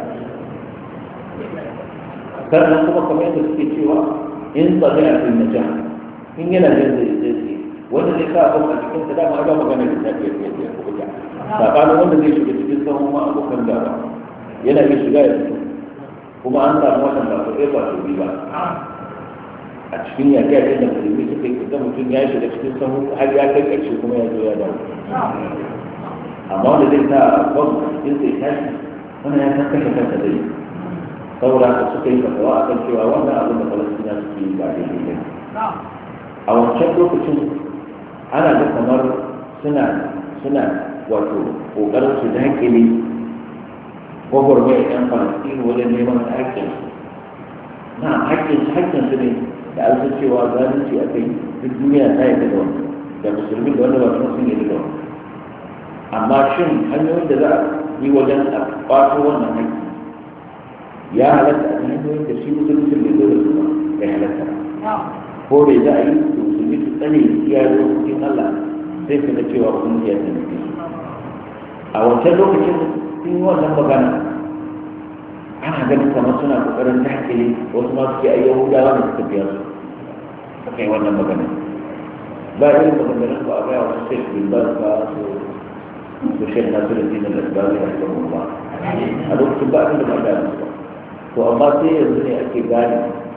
Sannan kuma kamar yadda suke cewa in tsari a cikin naja in yana jin zai wanda zai sa abin a cikin ta dama ba magana da ta fiye kuɓuta, saɓanin wanda zai shiga cikin sahun ma abokan gaba yana iya shiga ya fito, kuma an samu wannan ba su ɗaya ba su bi ba a cikin yaƙe-yaƙe da musulmi suka yi kusa mutum ya shiga cikin sahun har ya kai ƙarshe kuma ya zo ya dawo. Amma wanda zai sa bom a cikin sai tashi wannan ya san kashe kansa zai yi, saboda haka suka yi fatawa a kan cewa wannan abin da Falastina suke yi ba daidai ne. A wancan lokacin ana ga kamar suna wato kokarin su dakile gwagwarmayar yan Falastini wajen neman haƙƙin na haƙƙin su ne da alsun cewa zalunci a kai duk duniya ta yi da wani da musulmi da wanda ba su sun yi da wani. Amma shin hanyoyin da za a yi wajen a ƙwato wannan haƙƙi ya halatta a hanyoyin da shi musulmi bai zo da su ba bai halatta ko bai za a yi da musulmi su tsane iyayen cikin Allah sai su ga cewa kungiya ta nufi su. A wancan lokacin sun yi wannan magana ana ganin kamar suna kokarin dakile wasu ma suke ai Yahudawa da suka biya su suka yi wannan magana. Ba irin maganganun ba a gaya wasu Sheikh bin Baz ba su Sheikh Nasiruddin Al-Albani rahimahullah a lokacin ba abin da ba da su ba. To amma sai yanzu ne ake gane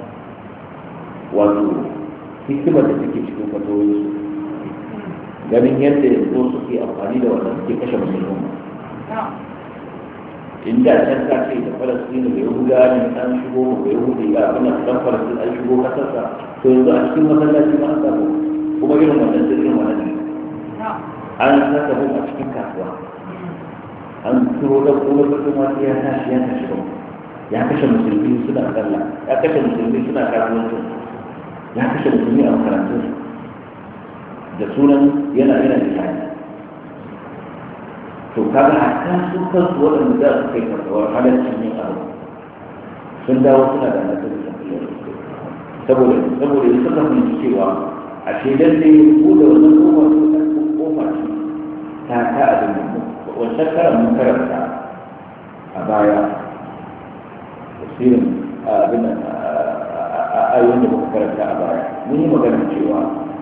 wato hikimar da take cikin fatoyinsu, ganin yadda yanzu suke amfani da wannan suke kashe musulmi. Inda can ta ce da Falasɗinu da Yahuda ne an shigo da Yahudi ga abin da dan Falasɗin an shigo kasarsa, to yanzu a cikin masallaci ma an samu kuma irin wannan sirrin wannan ne. An saka mu a cikin kasuwa, an turo da kuma bakin wani ya tashi ba. Ya kashe musulmi suna sallah, ya kashe musulmi suna kasuwanci, ya kashe musulmi a makarantun da sunan yana jihadi. To kaga hatta su kansu waɗanda za su kai kasuwar halaccin yin abu sun dawo suna da nasar da saboda yi suka fahimci cewa a shaidan da ya ko da wannan kofa ce ta abin da wancan karan mun karanta a baya tafsirin abin ayoyin da muka karanta a baya mun yi magana cewa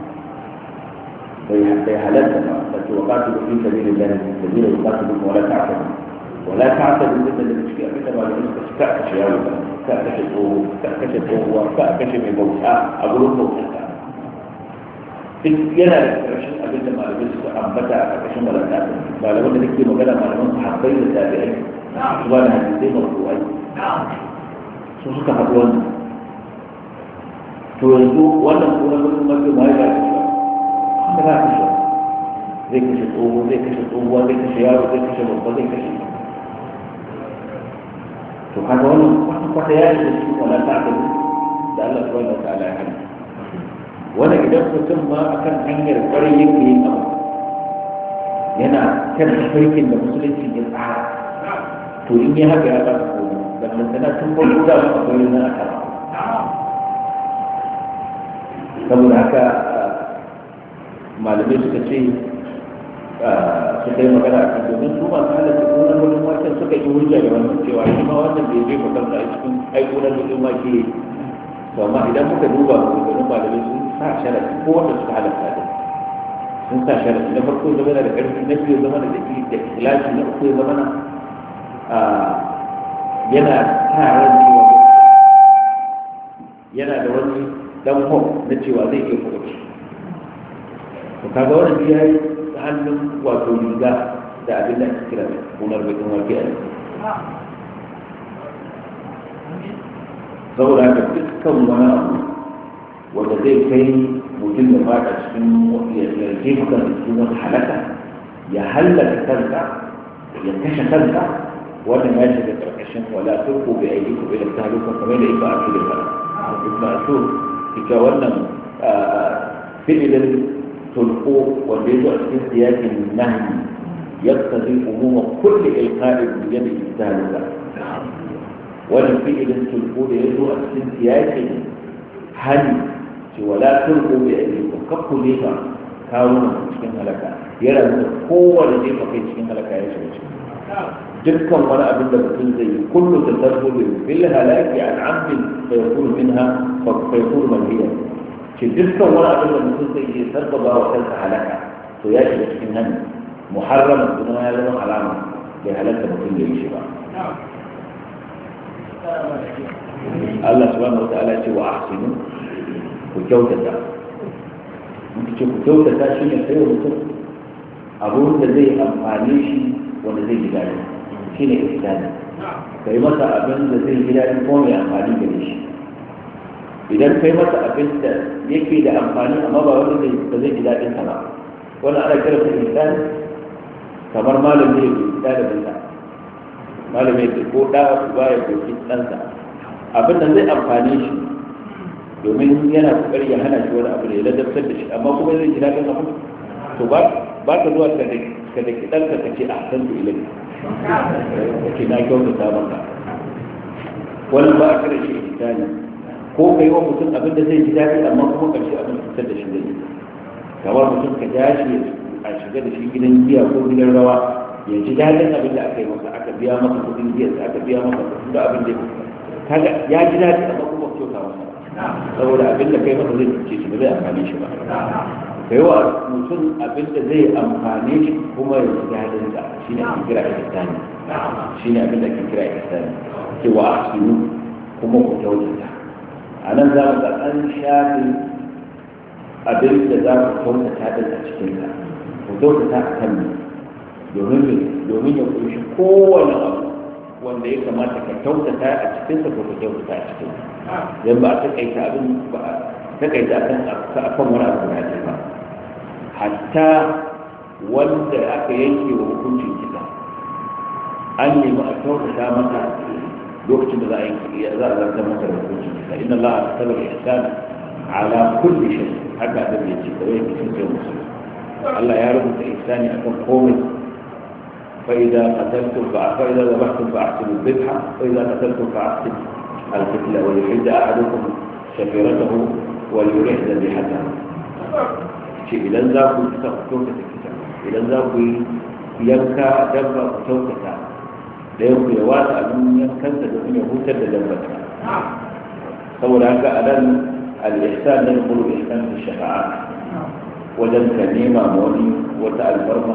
bai halatta ba da ce wa kasu fi sabilin da zai da kasu duk wala ta'ata duk da cikin abin da malamin suka ci ka kashe yaro ka kashe tsoho ka kashe tsohuwa ka kashe mai bauta a gurin bautar duk yana da ƙarshen abin da malamai suka ambata a ƙarƙashin malaka malaman da nake magana malaman sahabbai da tabi'ai su ba da hadisai marfu'ai su suka faɗi wannan to yanzu wannan kuma mutum mafi mai ba shi ba ba shi zai kashe tsoho zai kashe tsohuwa zai kashe yaro zai kashe babba zai kashe to kaga wannan kwata ya yi da shi wala ta'ata da Allah subhanahu wa ta'ala ya hana wani idan mutum ma akan hanyar kwarai yake yin abu yana kan tafarkin da musulunci ya tsara to in yi haka ya ba su komi sannan tana tun farko da su akwai na aka saboda haka malamai suka ce suka yi magana a kan domin su masu halatta kunan gudun waken suka yi hujja da wannan cewa shi ma wannan bai jefa kansa a cikin aikunan gudun wake to amma idan muka duba gudun malamai sun sa sharafi ko wanda suka halatta da sun sa sharafi na farko zama da ƙarfi na biyu zama da ikhlasi na uku ya zama yana sa ran cewa yana da wani dan hom na cewa zai iya kuɓuci to kaga wannan ya yi hannun wato riga da abin da ake kira kunar bakin wake a saboda haka dukkan wani abu wanda zai kai mutum da fada cikin yarje kan cikin wata halaka ya hallaka kanka ya kashe kanka wannan ya shiga karkashin wala turku bi aydikum ila tahluka kamar da ibn Ashur ya fara ibn Ashur ita wannan fi'ilin tulqu wanda yazo a cikin siyakin nahyi yaqtadi umuma kulli ilqa'i bi yadi tahluka wannan fi'ilin tulqu da yazo a cikin siyakin hali ce wala turku bi aydikum kakku ne ka kawo cikin halaka yana da kowanne ne fa kai cikin halaka ya shiga dukkan wani abin da mutum zai yi kullu tasarrufi bil halaki an amdin fa yakunu minha fa yakunu manhiya ce dukkan wani abin da mutum zai yi sabbaba wa kansa halaka to ya shiga cikin hannu muharrama kuma ya zama halama bai halatta mutum ya yi shi ba Allah subhanahu wa ta'ala ce wa ahsinu ku kyautata mutum ce ku kyautata shi ne sai mutum abun da zai amfane shi wanda zai ji daɗi shi ne ihsani kai masa abin da zai ji daɗi ko mai amfani gare shi idan kai masa abin da yake da amfani amma ba wanda ba zai ji daɗin sa ba wannan ana kira sa ihsani kamar malami ya ji daɗin sa malami ya ko da ba ya doki ɗansa abin da zai amfane shi domin yana kokari ya hana shi wani abu da ya ladabtar da shi amma kuma zai ji daɗin abu to ba ka zuwa ka da kiɗanka ka ce a san su ilimi ka ce na kyautata maka wani ba a kira shi ihsani ko ka yi wa mutum abin da zai ji daɗi amma kuma ƙarshe abin da fitar da shi zai yi kamar mutum ka ja shi a shiga da shi gidan giya ko gidan rawa ya ji daɗin abin da aka yi masa aka biya masa kuɗin giya aka biya masa kuɗin da abin da kaga ya ji daɗi amma kuma kyauta masa saboda abin da kai masa zai cuce shi ba zai amfani shi ba kai wa mutum abin da zai amfane shi kuma ya ji daɗin sa shi ne ake kira ihsani shi ne abin da ake kira ihsani cewa ahsinu kuma ku kyautata a nan za mu ga an shafi abin da za ku kyautata din a cikin sa ku kyautata a kan domin ya kunshi kowane abu wanda ya kamata ka kyautata a cikin sa ko ka kyautata a cikin sa dan ba a takaita abin ba a takaita akan wani abu da ba hatta wanda aka yanke wa hukuncin kisa an nemi a kyautata masa lokacin da za a zartar masa da hukuncin kisa inna Allah a tabar ihsan ala kulli shay haka da bai ce kawai yake cikin musulmi Allah ya rubuta ihsani akan komai fa idza qataltum fa idza dhabhtum fa ahsinu al-dhabha fa idza qataltum fa ahsinu al-qitla wa yuhid ahadukum shafiratahu wa yurih dhabihatahu ce idan za ku kisa ku kyautata kisa idan za ku yi yanka dabba ku kyautata da ya ya wata abin yankansa domin ya hutar da dabbarsa saboda haka a nan al-ihsan da kullu ihsan fi shafa'a wajen ka nema ma wani wata alfarma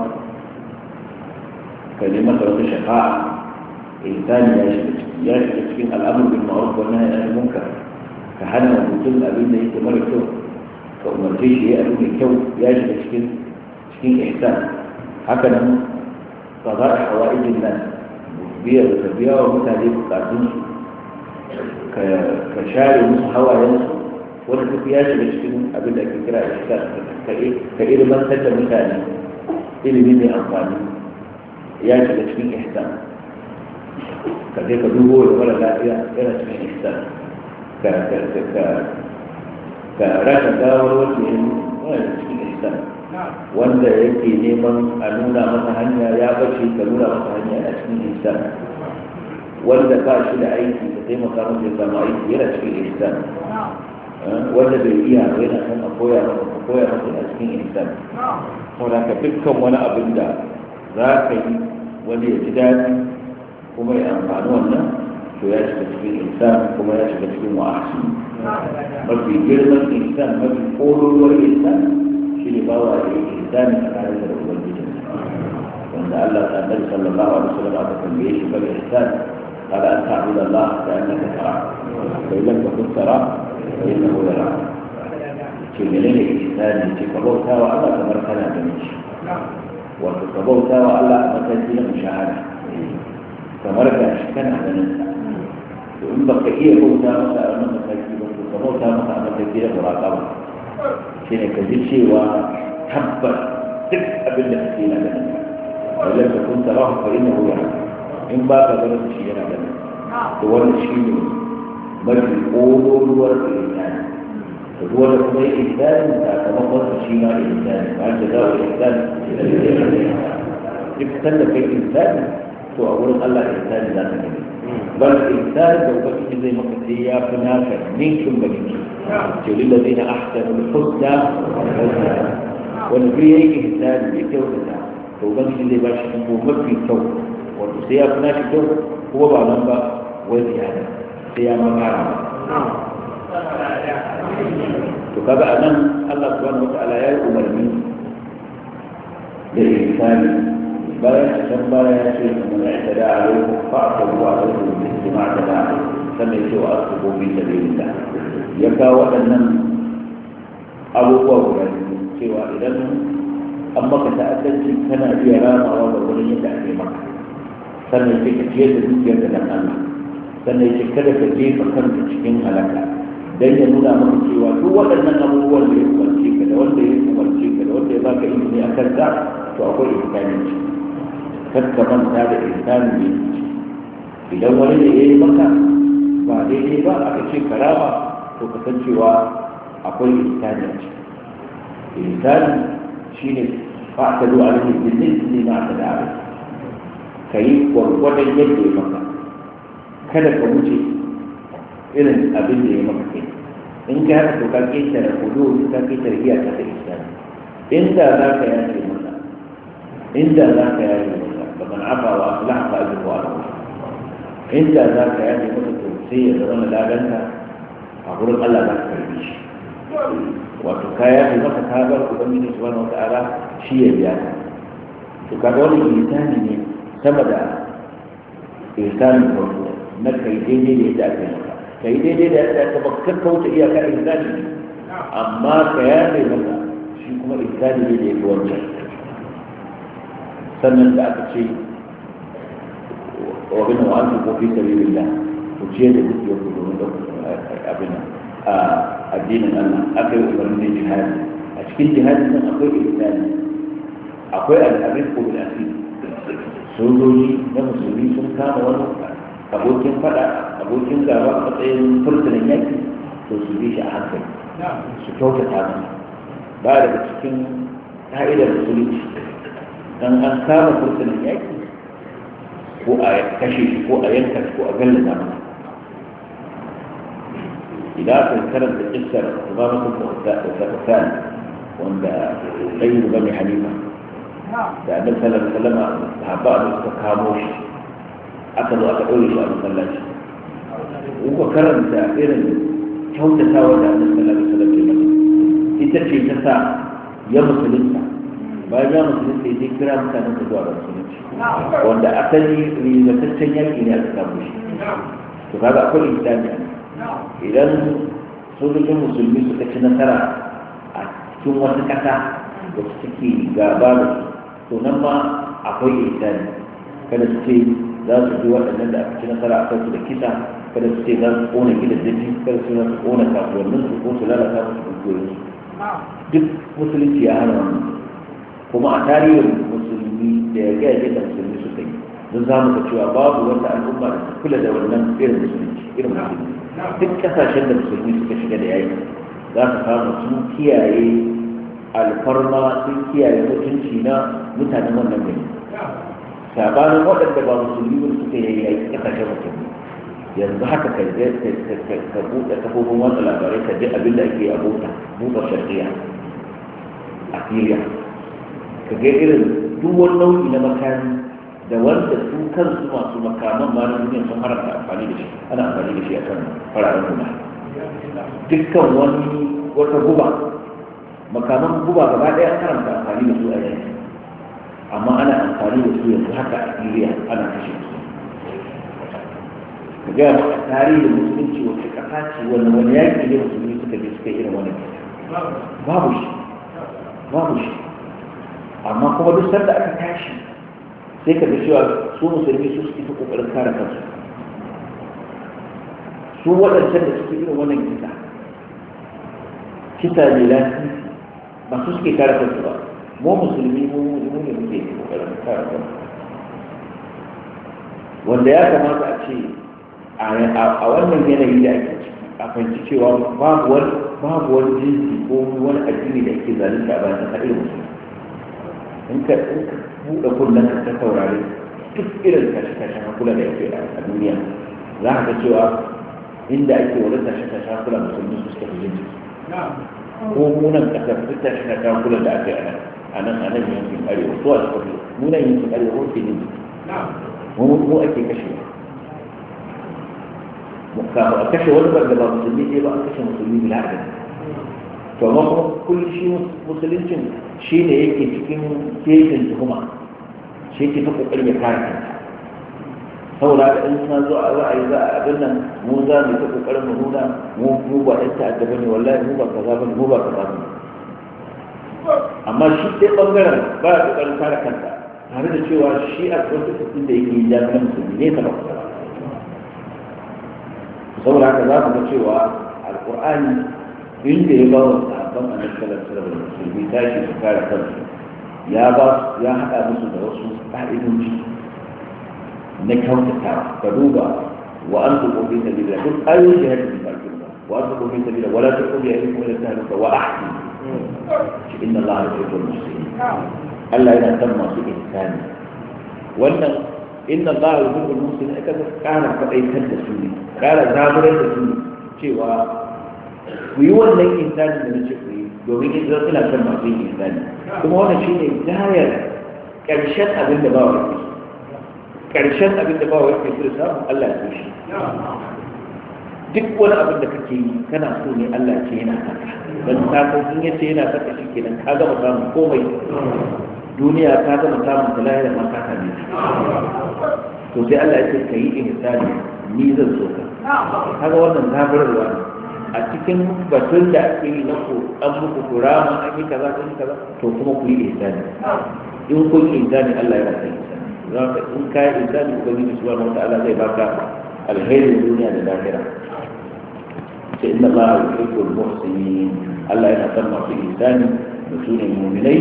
ka nema wata shafa'a ihsani ya shiga cikin al'amur bil ma'ruf wa nahy anil munkar ka hana mutum abin da yake mara kyau ka umarce shi ya abin da kyau ya shiga cikin ihsan haka nan qada'i hawaijin nas biya wa mutane bukatunsu ka share musu hawayensu wanda duk ya shiga cikin abin da ake kira ihsan ka ilmantar da mutane ilimi mai amfani ya shiga cikin ihsan ka je ka dubo da mara lafiya yana cikin ihsan ka raka gawar wanda ya yana cikin ihsan wanda yake neman a nuna masa hanya ya bace ka nuna masa hanya a cikin ihsan wanda ba shi da aiki ka taimaka masa ya samu aiki yana cikin ihsan wanda bai iya yana kan a koya masa a cikin ihsan saboda ka dukkan wani abin da za ka yi wanda ya ji daɗi kuma ya amfani wannan to ya shiga cikin ihsan kuma ya shiga cikin wa'asi mafi girman ihsan mafi ƙololuwar ihsan shi ne bawa da yake ihsani a kayan da ubangijin wanda Allah ta annabi sallallahu alaihi wasallam aka tambaye shi bar ihsan قال أن تعبد الله كأنك تراه فإن لم تكن تراه فإنه يراك شيء من الإحسان تكبوتها وألا تمركنا بمشي وتكبوتها وألا متجين مشاهدة تمركنا شكنا بنسا وإن بقية بوتها مثلا أمام متجين وتكبوتها مثلا متجين مراقبة شيء كذب شيء وحبا تكأب النفسين بنسا وإن لم تكن تراه فإنه يراك in ba ka ganin shi yana ganin to wannan shi ne mafi ƙololuwar ihsani to wanda kuma ya ihsani sakamakon sa shi ma ihsani ba da za a ihsani duk sanda kai ihsani to a wurin Allah ihsani za ka gani bal ihsani da ubangiji zai maka sai ya fi naka ninkin ba ninkin ce lillazina ahsanu al-husna wanda bai yi ihsani ya kyautata to ubangiji zai ba shi ko mafi kyau wato sai ya fi nashi kyau kuma ba nan ba wai ziyada sai ya makara to kaga a nan Allah subhanahu wa ta'ala ya yi umarni da ihsani bayan a can baya ya ce man i'tada alaykum fa'tabu alaykum bi istima'i da sannan ya ce wa asbu bi sabilillah ya kawo waɗannan abubuwa guda biyu cewa idan an maka ta'addanci kana iya ramawa da wurin yadda ake maka sannan ce ka ciyar da dukiyar da dan Allah sannan ce kada ka jefa kanka cikin halaka dan ya nuna maka cewa duk waɗannan abubuwan da ya umarce ka da wanda ya umarce ka da wanda ya baka ilimi a kanka to akwai ihsani kar ka manta da ihsani ne idan wani ne ya yi maka ba daidai ba aka ce karama to ka san cewa akwai ihsani ihsani shine fa'tadu alaihi bil mithli ma tada'a ka yi gwargwadon yadda ya maka kada ka wuce irin abin da ya maka kai in ka haka to ka ƙetare hudu ka ƙetare iyaka da islam inda za ka yace maka ba man afa wa aslah fa ajru ala inda za ka yace maka to sai ya zama ladanta a gurin Allah za ka karbi shi wato ka yace maka ka bar ubangiji subhanahu wa ta'ala shi ya biya ka to kaga wani ihsani ne sama da ihsanin farko na kai daidai da yadda aka yi maka kai daidai da yadda aka baka kauce iyaka ihsani ne amma ka yafe maka shi kuma ihsani ne da ya fi wancan sannan da aka ce wa bin wa an fi sabilillah ku ce da duk yau domin da abin a addinin Allah aka yi umarni da jihadi a cikin jihadi nan akwai ihsani akwai al-arifku bil asir sojoji na musulmi sun kama wani abokin fada abokin gaba a matsayin fursunan yaki to su bi shi a hankali su kyautata su ba daga cikin ka'idar musulunci dan an kama fursunan yaki ko a kashe shi ko a yanka shi ko a gallaza masa idan aka karanta kissar Umama bin Sa'd wanda sayyidu bani Hanifa da annabi sallallahu alaihi wasallam sahaba da suka kamo shi aka zo aka ɗaure shi a masallaci ko karanta irin kyautatawa da annabi sallallahu alaihi wasallam ya ita ce ta sa ya musulunta bayan ya musulunta ya kira mutanen da zuwa ga musulunci wanda asali ribataccen yaƙi ne aka samu shi to kaga akwai islami idan sojojin musulmi suka ci nasara a cikin wata ƙasa da suke gaba da su to nan ma akwai islami kada su ce za su ji waɗannan da aka ci nasara a kansu da kisa kada su ce za su ƙona gidan daji kada su ƙona kasuwannin su ko su lalata musu dukiyoyin duk musulunci ya hana wannan kuma a tarihin musulmi da ya gaya da musulmi suka yi don za mu ga cewa babu wata al'umma da su kula da wannan irin musulunci irin musulmi duk kasashen da musulmi suka shiga da yaki za ka samu sun kiyaye alfarma sun kiyaye mutunci na mutanen wannan gari sabanin waɗanda ba musulmi ba suka yi yaki kasashen musulmi yanzu haka ka buɗe kafofin watsa labarai ka ji abin da ake a buɗe shari'a a Syria ka ga irin duk wani nau'i na makami da wanda su kansu masu makaman ma na duniya sun haramta amfani da shi ana amfani da shi a kan fararen hula dukkan wani wata guba makaman guba gaba ɗaya an haramta amfani da su a yanki amma ana amfani da su yanzu haka a Syria ana kashe su ka ga tarihin musulunci wacce ƙasa ce wani yaƙi ne musulmi suka je suka irin wani babu shi amma kuma duk sanda aka tashi sai ka ga cewa su musulmi su suke ta kokarin kare kansu su waɗancan da suke irin wannan kisa ne lafi ba su suke kare kansu ba mu musulmi mu ne muke kokarin kare kansu wanda ya kamata a ce a wannan yanayi da ake ciki a fahimci cewa babu wani jinsi ko wani addini da ake zalunta a bayan ta irin musulmi in ka buɗe kullum ka saurare duk irin kashe-kashen hakula da yake a duniya za ka ga cewa inda ake wani kashe-kashen hakula musulmi su suka fi jin jiki ko munan kasar duk kashe-kashen hakula da aka yi a nan yankin arewa so a cikin munan yankin arewa ko ke jin jiki mu ake kashe a kashe wani bar da ba musulmi ne ba a kashe musulmi bila adadi to amma kuma kullum shi musuluncin shi ne yake cikin kejin tuhuma shi yake ta kokarin ya kare kanta saboda da in suna zuwa a ra'ayi za a abin nan mu za mu ta kokarin mu nuna mu ba ɗan ta'adda ba ne wallahi mu ba kaza ba ne mu ba kaza ba ne amma shi ɗaya ɓangaren ba ya kokarin kare kanta tare da cewa shi a tsawon da yake yi jami'an musulmi ne ta ba kusa saboda haka za mu ga cewa alƙur'ani inda ya ba wa sahabban annabi sallallahu alaihi wasallam musulmi tashi su kare kansu ya haɗa musu da wasu ƙa'idoji na kyautatawa ka duba wa an tuqu fi sabilillah duk ayoyin da hadisi ba kin ba wa an tuqu fi sabilillah wala tuqu bi aydikum ila tahluka wa ahsin inna allaha yuhibbul muhsinin Allah yana son masu ihsani wannan inna allaha yuhibbul muhsinin aka ƙara faɗaitar da su ne ƙara zaburar da su cewa ku yi wannan insani da nace ku yi domin idan suna son masu yin insani kuma wannan shine gayar ƙarshen abin da ba wa yake ƙarshen abin da ba wa yake so samu Allah ya so shi duk wani abin da kake yi kana so ne Allah ce yana saka dan ka san in yace yana saka shi kenan ka gama samun komai duniya ka gama samun ta lahira ma ka same to sai Allah ya ce kai insani ni zan so ka kaga wannan zaburarwa ne a cikin batun da ake yi na ku an muku kurama an yi kaza an yi kaza to kuma ku yi ihsani in kun yi ihsani Allah ya san ihsani za ka in ka yi ihsani ubangiji subhanahu wataala zai baka alheri duniya da lahira sai inna Allah yuhibbul muhsinin Allah yana son masu ihsani da su ne mu'minai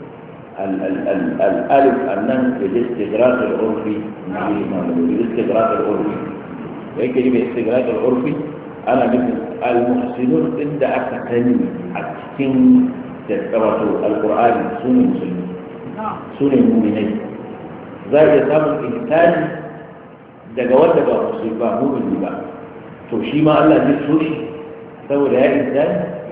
الألف أنن بالاستغراق العرفي بالاستغراق العرفي يجري بالاستغراق العرفي أنا مثل المحسنون عند أكثر أكثر تذكرة القرآن سنة المسلمين سنة المؤمنين ذا يسام الإنسان دقوات دقاء مصيبا مؤمن ببا توشيما الله نفسوش سوى لها إنسان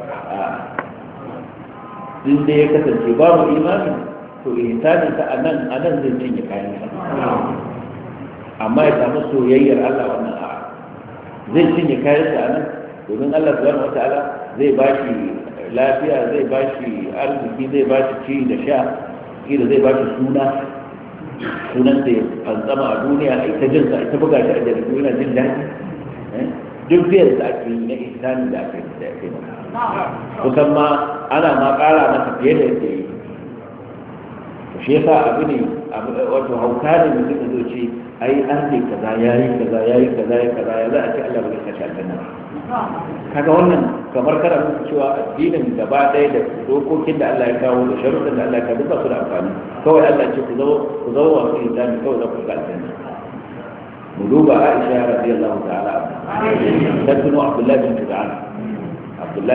din da ya kasance babu imani to ihsanin ka anan zai cinye kayan sa amma ya samu soyayyar Allah wannan a zai cinye kayansa a nan domin Allah subhanahu wataala zai ba shi lafiya, zai ba shi arziki, zai ba shi ci da sha, kila zai ba shi sunan da ya fantsama a duniya a ita jinsa ita buga shi a jaridu yana jin daɗi. Duk biyar da ake yi na ihsani da ake yi kusan ma ana ma ƙara masa fiye da yadda yi. Shi yasa abu ne wato hauka ne mutum da zo ce ai an ce kaza yayi kaza yayi kaza yayi kaza ya za a ce Allah bai kashe aljanna. Kaga wannan kamar kana muku cewa addinin gaba ɗaya da dokokin da Allah ya kawo da sharuɗin da Allah ya kawo duka su da amfani. Kawai Allah ce ku zo wa su islami kawai za ku ga aljanna. Mu duba Aisha radiyallahu ta'ala ta tuno Abdullah bin Jud'an. Abdullah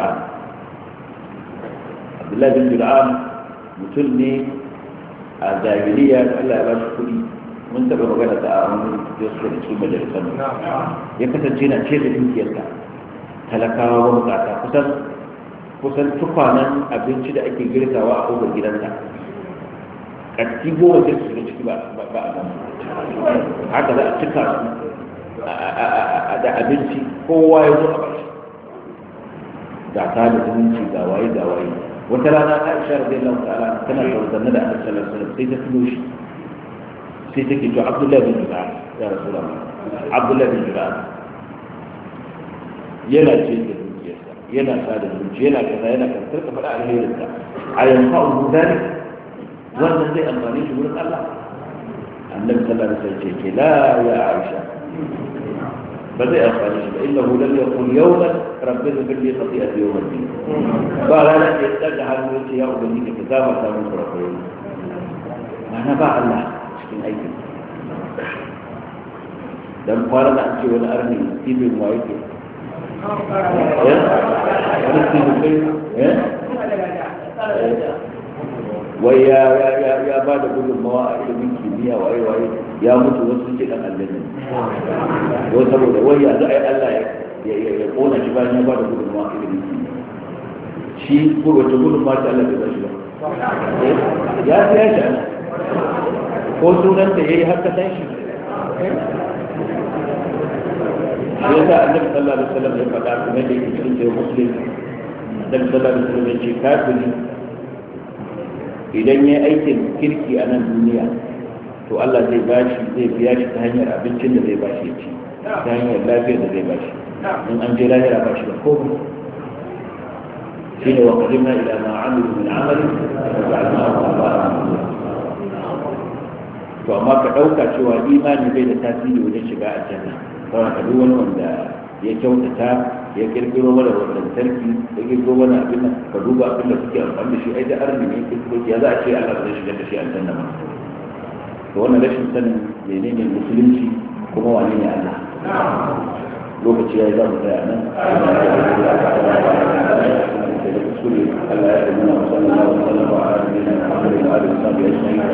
bin Jud'an mutum ne a jahiliya da Allah ya ba shi kuɗi. Mun taɓa magana ta a wani yasu da cikin majalisar mu ya kasance na ce da dukiyarsa talakawa ba bukata kusan tukwanen abinci da ake girkawa a ƙofar gidansa ƙarfi 10 sai su shiga ciki ba a gama haka za a cika su da abinci kowa ya zo a bashi ga ta da zumunci ga waye wata rana Aisha radiyallahu ta'ala tana tarzanna da Annabi sallallahu alaihi wasallam sai ta tuno shi sai take to Abdullah bin Jur'an ya Rasulullah Abdullah bin Jur'an yana ce da dukiyarsa yana sa da zuciya yana kaza yana kantar ka faɗa alherin sa a yanfa'u dalik wannan zai amfani shi wurin Allah. Annabi sallallahu alaihi wasallam ce la ya Aisha ba zai amfani shi ba innahu lam yaqul yawman rabbi ighfir li khati'ati yawm al-din ba ranar da ya daga hannu ya ce ya ubangiji ka zama ta mun kurakurai mana ba Allah cikin aikin dan fara da an ce wani arni tibin wa yake wani tibin wai ya ba da gudunmawa a ilimin kimiyya waye ya mutu wasu ce dan aljanna wai saboda wai ya za a yi Allah ya kona shi bayan ya ba da gudunmawa a ilimin kimiyya shi ko wata gudunmawa ta Allah bai ba shi ba ya fi ya shi ana ko sunan da ya yi haka san shi ya sa annabi sallallahu alaihi wasallam ya faɗa kuma da yake cikin sai muslim annabi sallallahu alaihi wasallam ya ce kafiri idan ya aikin kirki a nan duniya to Allah zai biya shi ta hanyar abincin da zai bashi ya ci ta hanyar lafiyar da zai bashi in an je lahira bashi da komai shine wa qadimna ila ma amilu min amali fa ja'alnahu haba'an mansura. To amma ka dauka cewa imani bai da tasiri wajen shiga aljanna saboda ka duk wani wanda ya kyautata ya kirkiro mana wannan tarki ya kirkiro mana abin nan ka duba abin da suke amfani da shi ai da arni ne kirkiro ya za a ce Allah zai shigar da shi aljanna ba to wannan rashin sanin menene musulunci kuma wane ne Allah lokaci ya za mu tsaya nan da kusuri Allah ya yi mana sallallahu alaihi wa sallam wa alihi wa sahbihi ajma'in